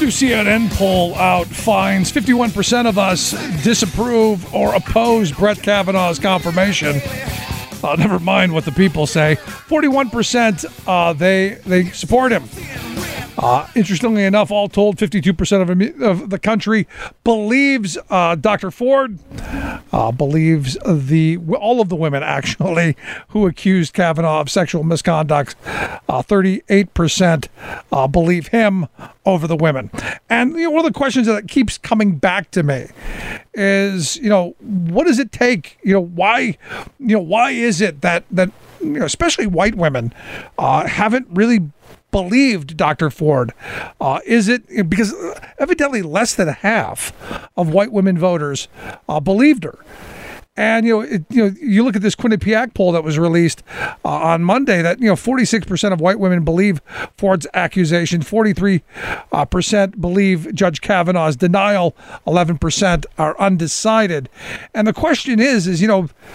new CNN poll out finds 51% of us disapprove or oppose Brett Kavanaugh's confirmation. Never mind what the people say. 41% they support him. Interestingly enough, all told, 52% of the country believes Dr. Ford, believes all of the women, actually, who accused Kavanaugh of sexual misconduct. 38% believe him over the women. And one of the questions that keeps coming back to me is, what does it take? Why is it that especially white women haven't really believed Dr. Ford? Is it because evidently less than half of white women voters believed her? And you look at this Quinnipiac poll that was released on Monday that 46% of white women believe Ford's accusation, 43% believe Judge Kavanaugh's denial, 11% are undecided. And the question is is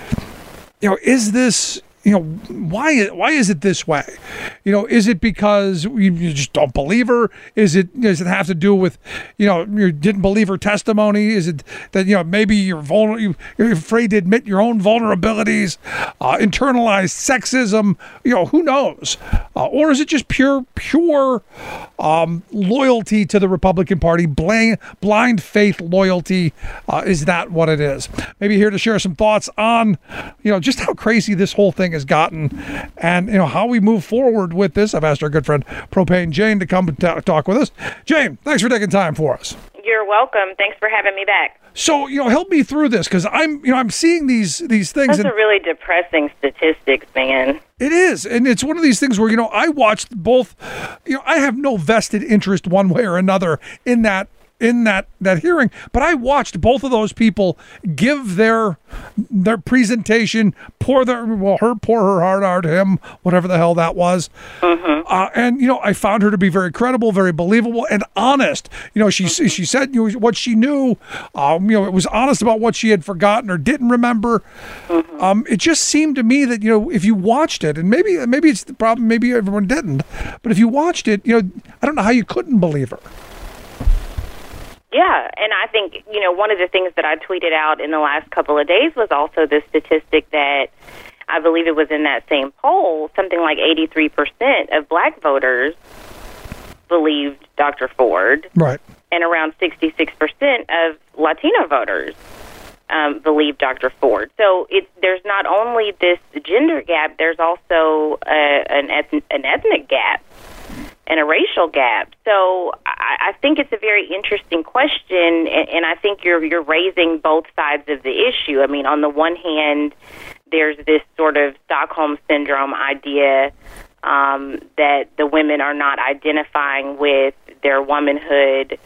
this why is it this way? Is it because you just don't believe her? Does it have to do with, you didn't believe her testimony? Is it that, maybe you're afraid to admit your own vulnerabilities, internalized sexism, who knows? Or is it just pure loyalty to the Republican Party, blind faith loyalty? Is that what it is? Maybe here to share some thoughts on, just how crazy this whole thing has gotten and how we move forward with this. I've asked our good friend Propane Jane to come and talk with us. Jane, thanks for taking time for us. You're welcome. Thanks for having me back. So, help me through this, because I'm seeing these things. That's a really depressing statistics, man. It is, and it's one of these things where I watched both. I have no vested interest one way or another in that hearing, but I watched both of those people give their presentation, pour her heart out to him, whatever the hell that was. Mm-hmm. And I found her to be very credible, very believable, and honest. She said what she knew. It was honest about what she had forgotten or didn't remember. Mm-hmm. It just seemed to me that if you watched it, and maybe it's the problem, maybe everyone didn't, but if you watched it, I don't know how you couldn't believe her. Yeah, and I think, one of the things that I tweeted out in the last couple of days was also the statistic that I believe it was in that same poll, something like 83% of black voters believed Dr. Ford. Right. And around 66% of Latino voters believe Dr. Ford. So there's not only this gender gap, there's also an ethnic gap and a racial gap. So I think it's a very interesting question, and I think you're raising both sides of the issue. I mean, on the one hand, there's this sort of Stockholm Syndrome idea that the women are not identifying with their womanhood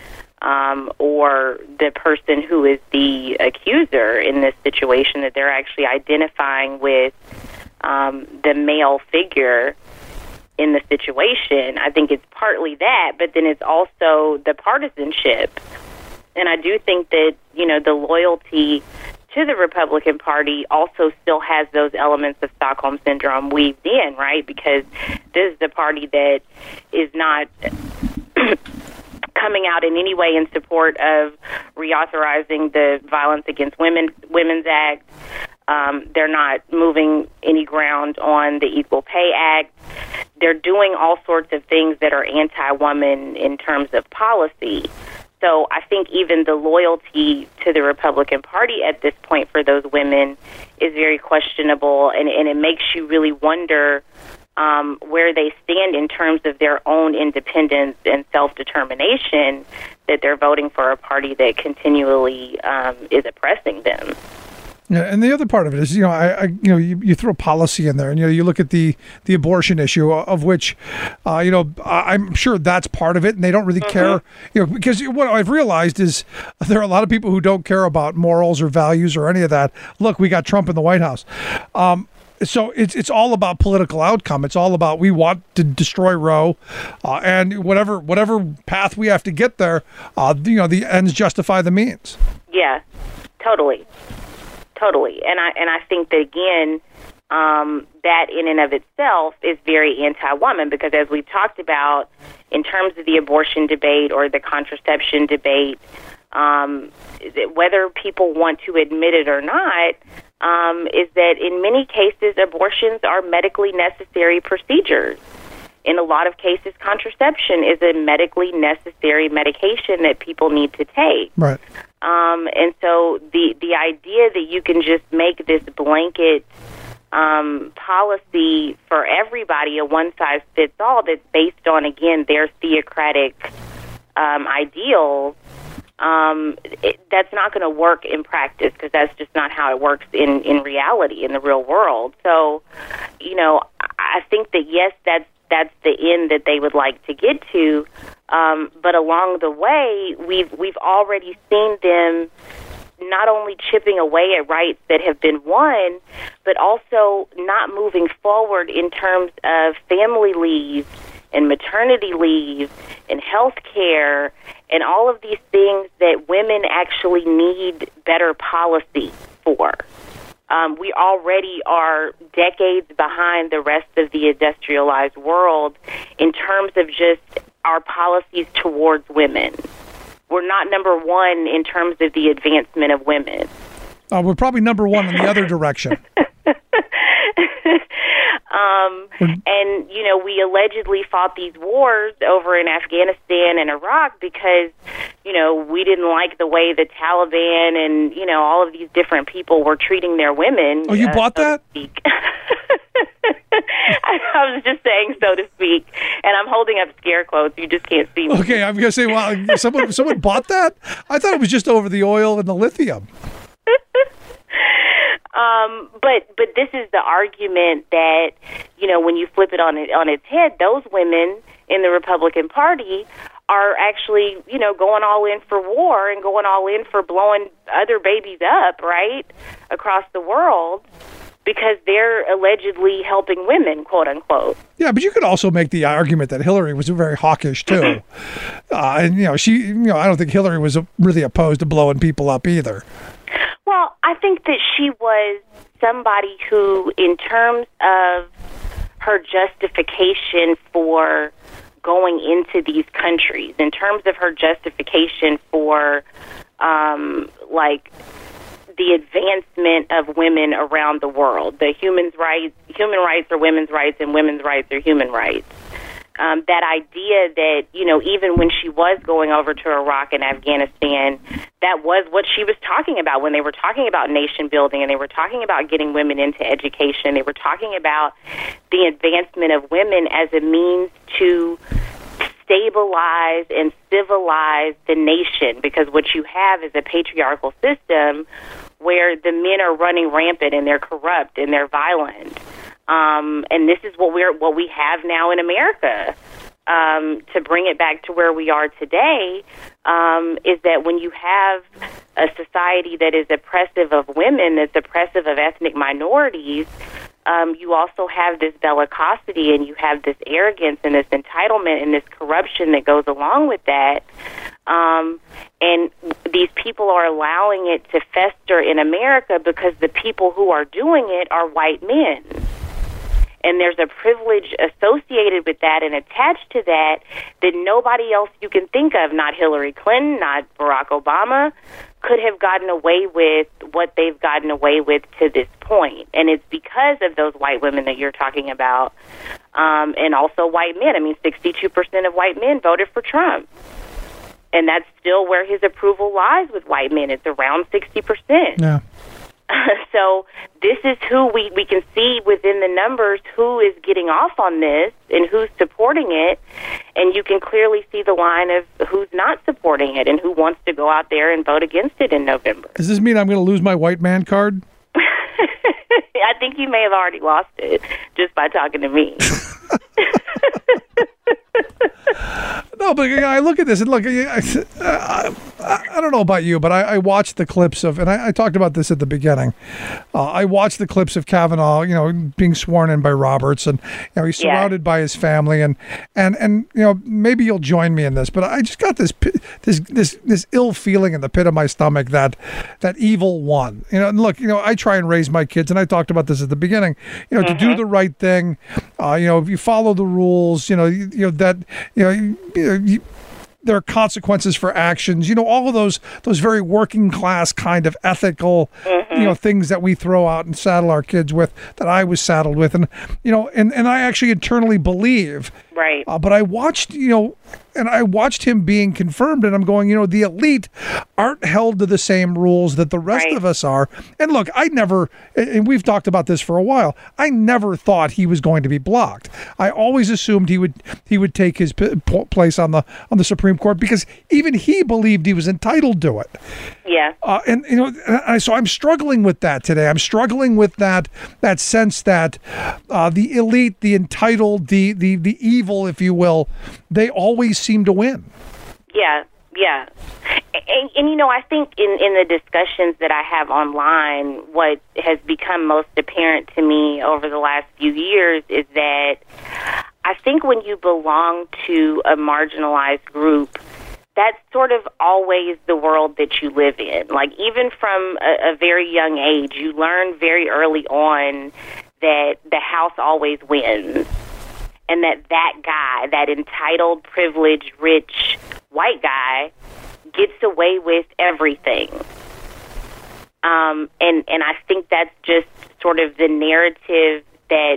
or the person who is the accuser in this situation, that they're actually identifying with the male figure in the situation. I think it's partly that, but then it's also the partisanship. And I do think that, the loyalty to the Republican Party also still has those elements of Stockholm Syndrome weaved in, right? Because this is the party that is not coming out in any way in support of reauthorizing the Violence Against Women's Act. They're not moving any ground on the Equal Pay Act. They're doing all sorts of things that are anti-woman in terms of policy. So I think even the loyalty to the Republican Party at this point for those women is very questionable, and it makes you really wonder where they stand in terms of their own independence and self-determination, that they're voting for a party that continually is oppressing them. Yeah, and the other part of it is, you throw policy in there, and you look at the abortion issue, of which, I'm sure that's part of it, and they don't really care, because what I've realized is there are a lot of people who don't care about morals or values or any of that. Look, we got Trump in the White House. So it's all about political outcome. It's all about, we want to destroy Roe, and whatever path we have to get there, the ends justify the means. Yeah, totally. And I think that, again, that in and of itself is very anti-woman, because as we've talked about in terms of the abortion debate or the contraception debate, whether people want to admit it or not, is that in many cases abortions are medically necessary procedures. In a lot of cases, contraception is a medically necessary medication that people need to take. Right. And so the idea that you can just make this blanket policy for everybody, a one-size-fits-all, that's based on, again, their theocratic ideals, that's not going to work in practice, because that's just not how it works in reality, in the real world. So, I think that, yes, that's the end that they would like to get to, but along the way, we've already seen them not only chipping away at rights that have been won, but also not moving forward in terms of family leave and maternity leave and health care and all of these things that women actually need better policy for. We already are decades behind the rest of the industrialized world in terms of just our policies towards women. We're not number one in terms of the advancement of women. We're probably number one in the other direction. And, we allegedly fought these wars over in Afghanistan and Iraq because, we didn't like the way the Taliban and, all of these different people were treating their women. Oh, you bought that? I was just saying, so to speak, and I'm holding up scare quotes. You just can't see me. Okay, I'm going to say, well, someone bought that? I thought it was just over the oil and the lithium. But this is the argument that, when you flip it on its head, those women in the Republican Party are actually, going all in for war and going all in for blowing other babies up, right, across the world, because they're allegedly helping women, quote unquote. Yeah, but you could also make the argument that Hillary was very hawkish too, and she, I don't think Hillary was really opposed to blowing people up either. Well, I think that she was somebody who, in terms of her justification for going into these countries, in terms of her justification for, the advancement of women around the world, the human rights are women's rights and women's rights are human rights. That idea that, even when she was going over to Iraq and Afghanistan, that was what she was talking about when they were talking about nation building and they were talking about getting women into education. They were talking about the advancement of women as a means to stabilize and civilize the nation, because what you have is a patriarchal system where the men are running rampant and they're corrupt and they're violent. And this is what we have now in America. To bring it back to where we are today, is that when you have a society that is oppressive of women, that's oppressive of ethnic minorities, you also have this bellicosity and you have this arrogance and this entitlement and this corruption that goes along with that. And these people are allowing it to fester in America because the people who are doing it are white men. And there's a privilege associated with that and attached to that nobody else you can think of, not Hillary Clinton, not Barack Obama, could have gotten away with what they've gotten away with to this point. And it's because of those white women that you're talking about, and also white men. I mean, 62% of white men voted for Trump. And that's still where his approval lies with white men. It's around 60%. Yeah. So this is who we can see within the numbers who is getting off on this and who's supporting it, and you can clearly see the line of who's not supporting it and who wants to go out there and vote against it in November. Does this mean I'm going to lose my white man card? I think you may have already lost it just by talking to me. No, but I look at this and look, I don't know about you, but I watched the clips of, and I talked about this at the beginning. I watched the clips of Kavanaugh, being sworn in by Roberts, and he's surrounded by his family, and maybe you'll join me in this, but I just got this ill feeling in the pit of my stomach that evil won. And look, I try and raise my kids, and I talked about this at the beginning. To do the right thing, if you follow the rules, there are consequences for actions, all of those very working class kind of ethical, things that we throw out and saddle our kids with, that I was saddled with. And, and I actually internally believe, right. But I watched, and I watched him being confirmed, and I'm going, the elite aren't held to the same rules that the rest of us are. And look, and we've talked about this for a while, I never thought he was going to be blocked. I always assumed he would take his place on the Supreme Court, because even he believed he was entitled to it. Yeah. So I'm struggling with that today. I'm struggling with that sense that the elite, the entitled, the evil, if you will, they always seem to win. Yeah. And I think in the discussions that I have online, what has become most apparent to me over the last few years is that I think when you belong to a marginalized group, that's sort of always the world that you live in. Like, even from a very young age, you learn very early on that the house always wins. And that guy, that entitled, privileged, rich, white guy, gets away with everything. And I think that's just sort of the narrative that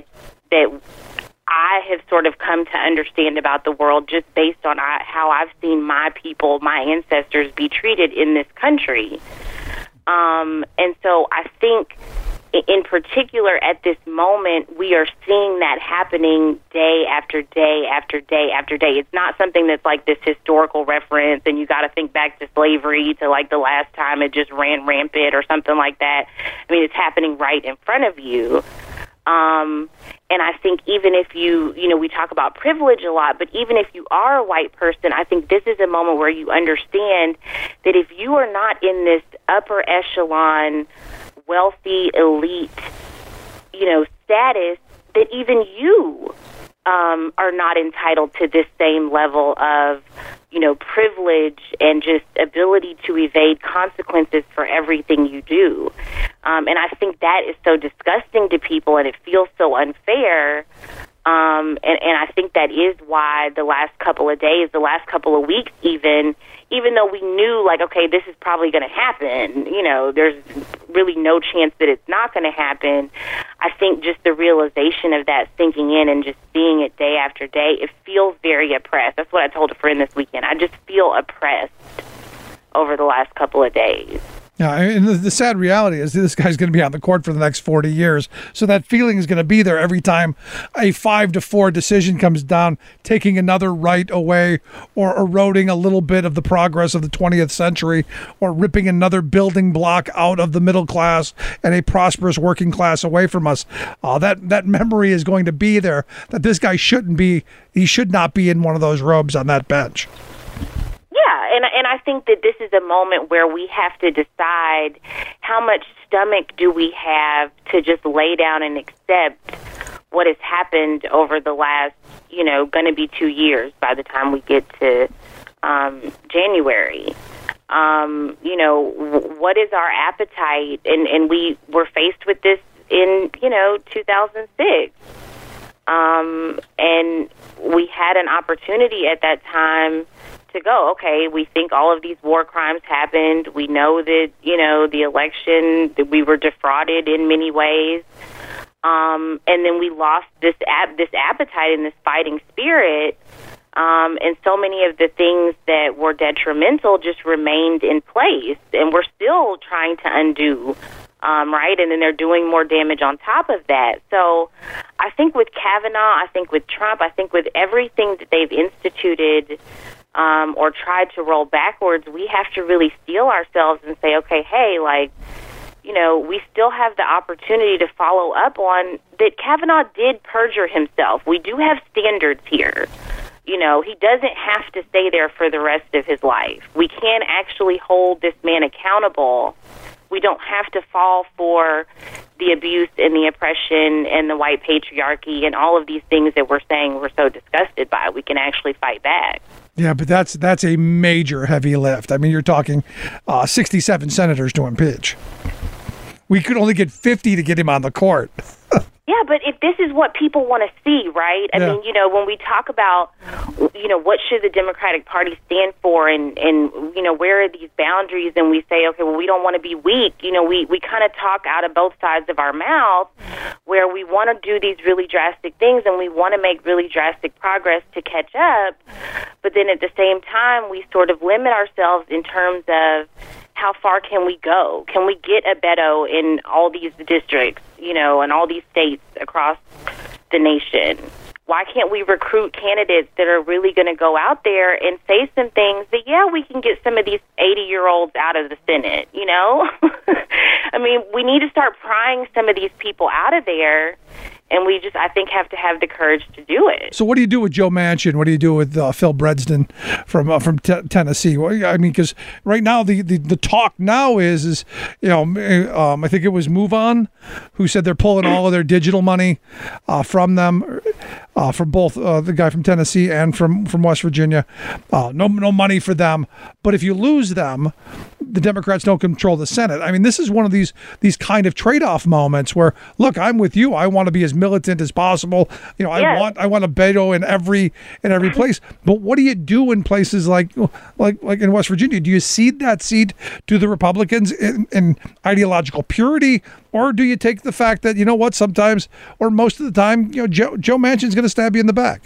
I have sort of come to understand about the world, just based on how I've seen my people, my ancestors, be treated in this country. And so I think, in particular, at this moment, we are seeing that happening day after day after day after day. It's not something that's like this historical reference, and you got to think back to slavery, to like the last time it just ran rampant or something like that. I mean, it's happening right in front of you. And I think even if we talk about privilege a lot, but even if you are a white person, I think this is a moment where you understand that if you are not in this upper echelon, wealthy, elite, status, that even you are not entitled to this same level of, privilege and just ability to evade consequences for everything you do. And I think that is so disgusting to people, and it feels so unfair. And I think that is why the last couple of days, the last couple of weeks even though we knew, like, okay, this is probably going to happen, there's really no chance that it's not going to happen. I think just the realization of that sinking in and just seeing it day after day, it feels very oppressed. That's what I told a friend this weekend. I just feel oppressed over the last couple of days. Yeah, and the sad reality is this guy's going to be on the court for the next 40 years. So that feeling is going to be there every time a 5-4 decision comes down, taking another right away, or eroding a little bit of the progress of the 20th century, or ripping another building block out of the middle class and a prosperous working class away from us. That memory is going to be there, that this guy should not be in one of those robes on that bench. Yeah, and I think that this is a moment where we have to decide how much stomach do we have to just lay down and accept what has happened over the last, going to be 2 years by the time we get to January. What is our appetite? And we were faced with this in, 2006. And we had an opportunity at that time to go, okay, we think all of these war crimes happened. We know that, the election, that we were defrauded in many ways. And then we lost this appetite and this fighting spirit. And so many of the things that were detrimental just remained in place. And we're still trying to undo, right? And then they're doing more damage on top of that. So I think with Kavanaugh, I think with Trump, I think with everything that they've instituted or tried to roll backwards, we have to really steel ourselves and say, okay, hey, we still have the opportunity to follow up on that Kavanaugh did perjure himself. We do have standards here. You know, he doesn't have to stay there for the rest of his life. We can actually hold this man accountable. We don't have to fall for the abuse and the oppression and the white patriarchy and all of these things that we're saying we're so disgusted by. We can actually fight back. Yeah, but that's a major heavy lift. I mean, you're talking 67 senators to impeach. We could only get 50 to get him on the court. Yeah, but if this is what people want to see, right? I mean, you know, when we talk about, you know, what should the Democratic Party stand for and you know, where are these boundaries, and we say, okay, well, we don't want to be weak. You know, we kind of talk out of both sides of our mouth where we want to do these really drastic things and we want to make really drastic progress to catch up. But then at the same time, we sort of limit ourselves in terms of how far can we go? Can we get a Beto in all these districts, you know, and all these states across the nation? Why can't we recruit candidates that are really going to go out there and say some things that, yeah, we can get some of these 80-year-olds out of the Senate, you know? I mean, we need to start prying some of these people out of there. And we just, I think, have to have the courage to do it. So what do you do with Joe Manchin? What do you do with Phil Bredston from Tennessee? Well, I mean, because right now the talk now is you know, I think it was MoveOn who said they're pulling all of their digital money from them, from both the guy from Tennessee and from West Virginia. No money for them. But if you lose them, the Democrats don't control the Senate. I mean, this is one of these kind of trade-off moments where, look, I'm with you. I want to be as militant as possible. You know, I want a Beto in every place. But what do you do in places like in West Virginia? Do you cede that seat to the Republicans in ideological purity, or do you take the fact that, you know what, sometimes or most of the time, you know, Joe Manchin's going to stab you in the back?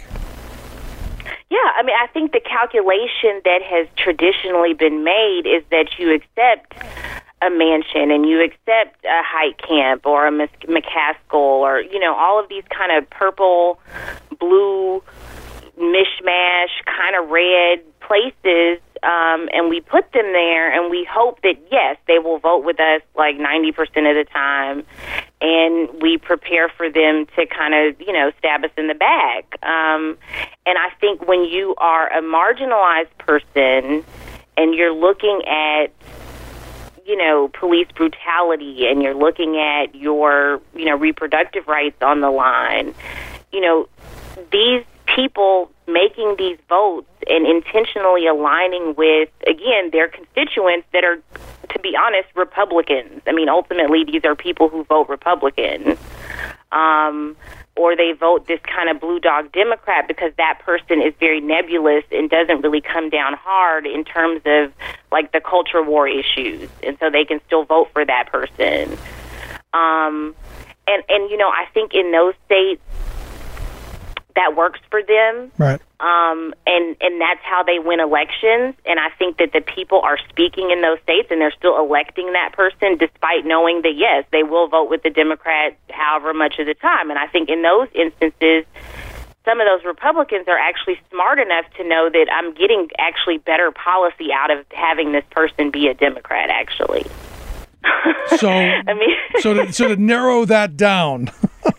Yeah, I mean, I think the calculation that has traditionally been made is that you accept a Manchin and you accept a Heitkamp or a McCaskill or, you know, all of these kind of purple, blue, mishmash, kind of red places, and we put them there and we hope that, yes, they will vote with us like 90% of the time, and we prepare for them to kind of, you know, stab us in the back. And I think when you are a marginalized person and you're looking at, you know, police brutality and you're looking at your, you know, reproductive rights on the line, you know, these people making these votes and intentionally aligning with, again, their constituents that are, to be honest, Republicans. I mean, ultimately, these are people who vote Republican. Or they vote this kind of blue dog Democrat because that person is very nebulous and doesn't really come down hard in terms of, like, the culture war issues. And so they can still vote for that person. And you know, I think in those states, that works for them. Right. And that's how they win elections. And I think that the people are speaking in those states and they're still electing that person despite knowing that, yes, they will vote with the Democrat however much of the time. And I think in those instances, some of those Republicans are actually smart enough to know that I'm getting actually better policy out of having this person be a Democrat, actually. So, I mean, so to narrow that down,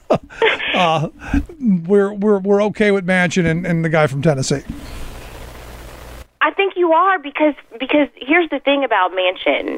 we're okay with Manchin and the guy from Tennessee. I think you are because here's the thing about Manchin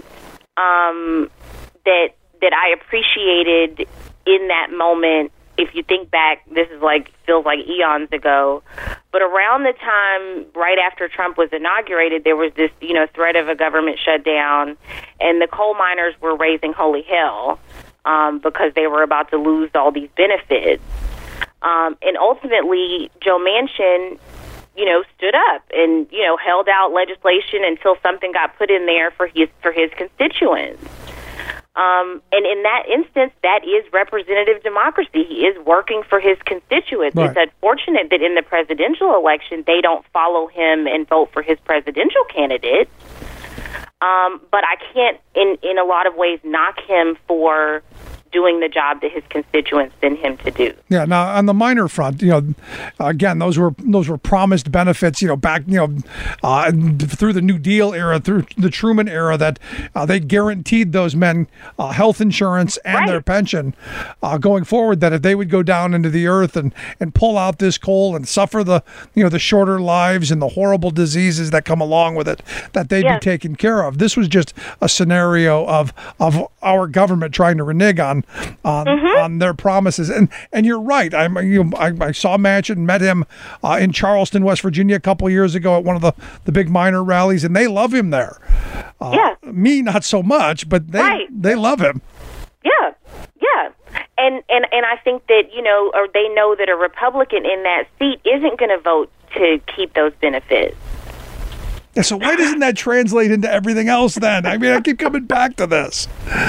that I appreciated in that moment. If you think back, this is feels like eons ago, but around the time right after Trump was inaugurated, there was this, you know, threat of a government shutdown, and the coal miners were raising holy hell because they were about to lose all these benefits. And ultimately, Joe Manchin, you know, stood up and, you know, held out legislation until something got put in there for his constituents. And in that instance, that is representative democracy. He is working for his constituents. Right. It's unfortunate that in the presidential election, they don't follow him and vote for his presidential candidate. But I can't, in a lot of ways, knock him for doing the job that his constituents send him to do. Yeah. Now on the minor front, again, those were promised benefits, back, through the New Deal era, through the Truman era, that they guaranteed those men health insurance and their pension going forward. That if they would go down into the earth and pull out this coal and suffer the shorter lives and the horrible diseases that come along with it, that they'd be taken care of. This was just a scenario of our government trying to renege on their promises. And you're right. I saw Manchin, met him in Charleston, West Virginia, a couple of years ago at one of the big minor rallies, and they love him there. Me, not so much, but they love him. Yeah. And I think that, or they know that a Republican in that seat isn't going to vote to keep those benefits. Yeah, so why doesn't that translate into everything else then? I mean, I keep coming back to this.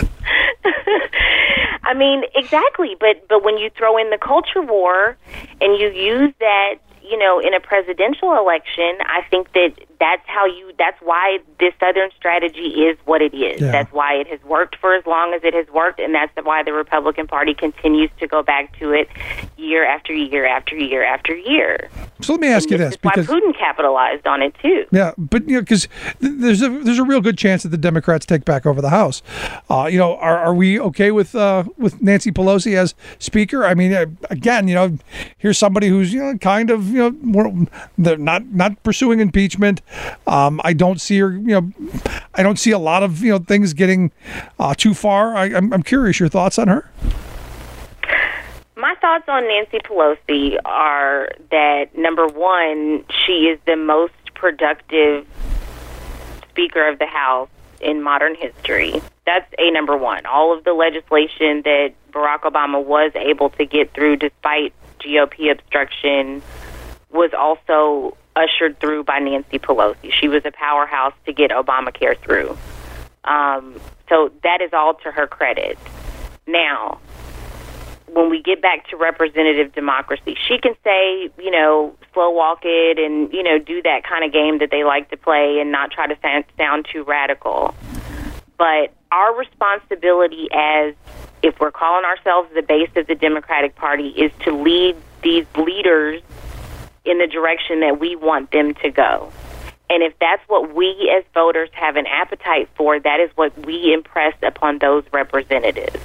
I mean, exactly. But when you throw in the culture war and you use that, in a presidential election, I think that's why this Southern strategy is what it is. Yeah. That's why it has worked for as long as it has worked, and that's why the Republican Party continues to go back to it year after year after year after year. So let me ask you this, because why Putin capitalized on it too. Yeah, but because there's a real good chance that the Democrats take back over the House. Are we okay with Nancy Pelosi as Speaker? I mean, again, here's somebody who's kind of they're not pursuing impeachment. I don't see her. I don't see a lot of things getting too far. I'm curious your thoughts on her. My thoughts on Nancy Pelosi are that, number one, she is the most productive Speaker of the House in modern history. That's number one. All of the legislation that Barack Obama was able to get through despite GOP obstruction was also ushered through by Nancy Pelosi. She was a powerhouse to get Obamacare through. So that is all to her credit. Now, when we get back to representative democracy, she can say, slow walk it and, do that kind of game that they like to play and not try to sound too radical. But our responsibility if we're calling ourselves the base of the Democratic Party, is to lead these leaders in the direction that we want them to go. And if that's what we as voters have an appetite for, that is what we impress upon those representatives.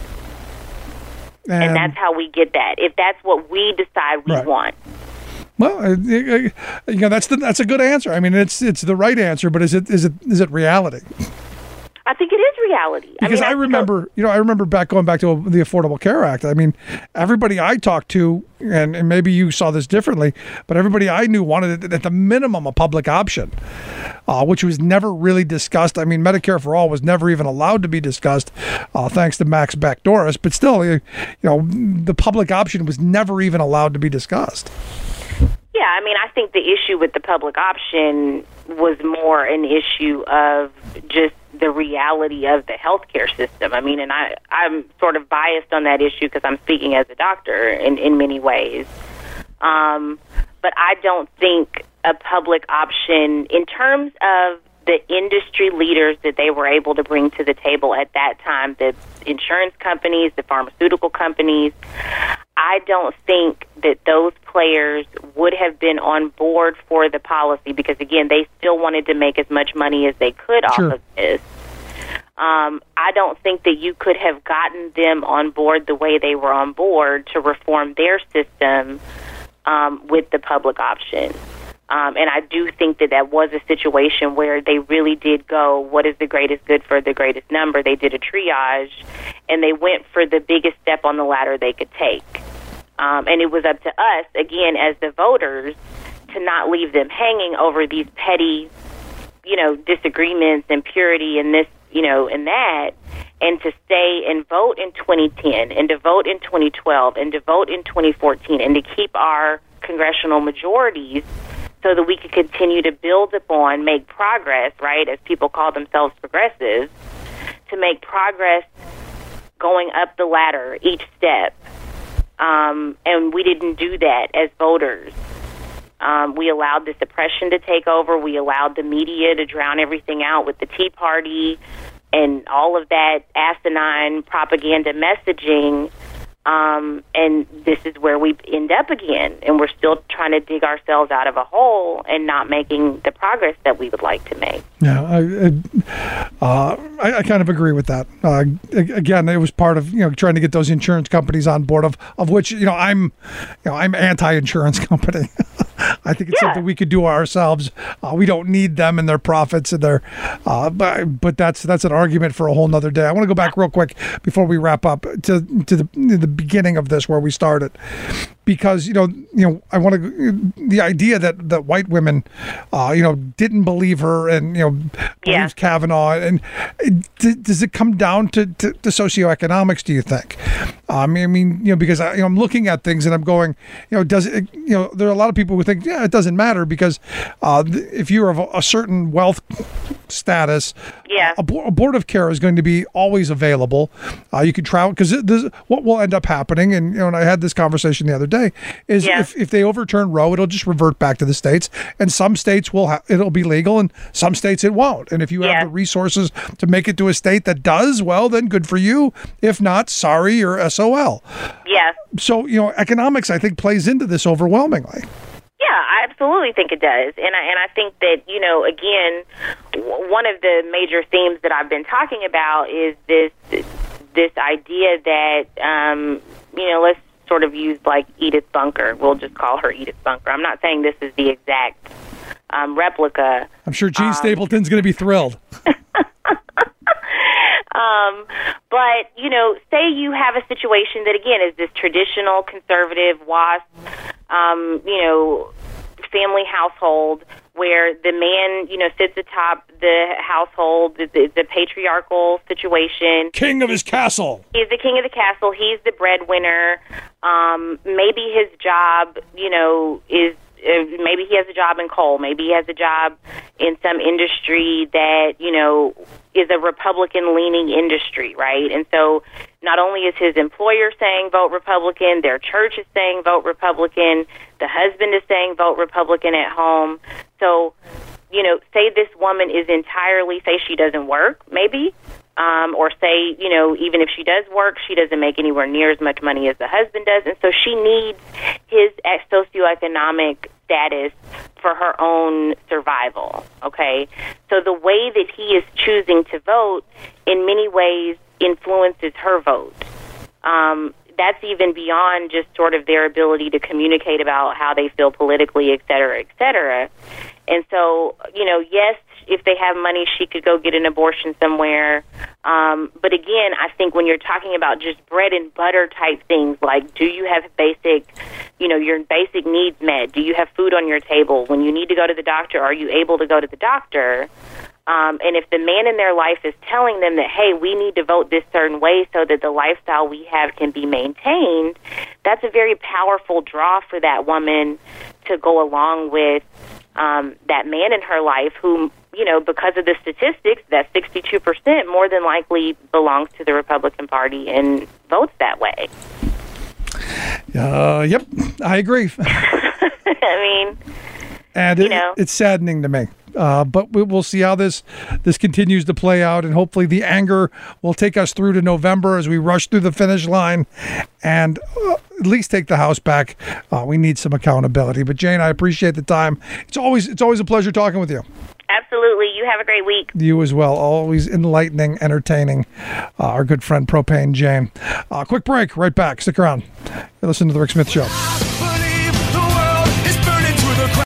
And that's how we get that. If that's what we decide we want. Well, that's a good answer. I mean, it's the right answer, but is it reality? I think it is reality. Because I remember going back to the Affordable Care Act. I mean, everybody I talked to, and maybe you saw this differently, but everybody I knew wanted it, at the minimum, a public option, which was never really discussed. I mean, Medicare for All was never even allowed to be discussed, thanks to Max Backdoris. But still, the public option was never even allowed to be discussed. Yeah, I mean, I think the issue with the public option was more an issue of just the reality of the healthcare system. I mean, and I'm sort of biased on that issue because I'm speaking as a doctor in many ways. But I don't think a public option, in terms of the industry leaders that they were able to bring to the table at that time, the insurance companies, the pharmaceutical companies, I don't think that those players would have been on board for the policy because, again, they still wanted to make as much money as they could off of this. I don't think that you could have gotten them on board the way they were on board to reform their system with the public option. And I do think that was a situation where they really did go, what is the greatest good for the greatest number? They did a triage, and they went for the biggest step on the ladder they could take. And it was up to us, again, as the voters, to not leave them hanging over these petty, disagreements and purity and this, and that, and to stay and vote in 2010 and to vote in 2012 and to vote in 2014 and to keep our congressional majorities so that we could continue to build upon, make progress, right, as people call themselves progressives, to make progress going up the ladder each step. And we didn't do that as voters. We allowed the suppression to take over. We allowed the media to drown everything out with the Tea Party, and all of that asinine propaganda messaging. And this is where we end up again, and we're still trying to dig ourselves out of a hole and not making the progress that we would like to make. Yeah, I kind of agree with that. Again, it was part of trying to get those insurance companies on board, of which I'm anti-insurance company. I think it's something we could do ourselves. We don't need them and their profits and their. But that's an argument for a whole nother day. I want to go back real quick before we wrap up to the beginning of this where we started, because I want to the idea that white women didn't believe her and believes Kavanaugh, and does it come down to socioeconomics, do you think? I mean because I'm looking at things and I'm going does it there are a lot of people who think it doesn't matter because if you're of a certain wealth status, abortive care is going to be always available. You can travel because what will end up happening, and and I had this conversation the other day, is if they overturn Roe, it'll just revert back to the states, and some states it'll be legal, and some states it won't. And if you have the resources to make it to a state that does, well, then good for you. If not, sorry, or SOL. Yeah. So economics, I think, plays into this overwhelmingly. Yeah, I absolutely think it does. And I think that, again, one of the major themes that I've been talking about is this idea that, let's sort of use like Edith Bunker. We'll just call her Edith Bunker. I'm not saying this is the exact replica. I'm sure Gene Stapleton's going to be thrilled. But, say you have a situation that, again, is this traditional conservative WASP, family household where the man, sits atop the household. It's a patriarchal situation. King of his castle. He's the king of the castle. He's the breadwinner. Maybe his job, is maybe he has a job in coal. Maybe he has a job in some industry that, is a Republican-leaning industry, right? And so not only is his employer saying vote Republican, their church is saying vote Republican, the husband is saying vote Republican at home. So, say this woman is say she doesn't work, maybe, or say, even if she does work, she doesn't make anywhere near as much money as the husband does. And so she needs his socioeconomic status for her own survival, okay? So the way that he is choosing to vote in many ways influences her vote. That's even beyond just sort of their ability to communicate about how they feel politically, et cetera, et cetera. And so, yes, if they have money, she could go get an abortion somewhere. But again, I think when you're talking about just bread and butter type things, like do you have basic, your basic needs met? Do you have food on your table? When you need to go to the doctor, are you able to go to the doctor? And if the man in their life is telling them that, hey, we need to vote this certain way so that the lifestyle we have can be maintained, that's a very powerful draw for that woman to go along with that man in her life who, because of the statistics, that 62% more than likely belongs to the Republican Party and votes that way. Yep, I agree. And it's saddening to me. But we'll see how this continues to play out, and hopefully the anger will take us through to November as we rush through the finish line and at least take the House back. We need some accountability. But Jane, I appreciate the time. It's always a pleasure talking with you. Absolutely. You have a great week. You as well. Always enlightening, entertaining. Our good friend Propane Jane. Quick break. Right back. Stick around. You're listening to The Rick Smith Show.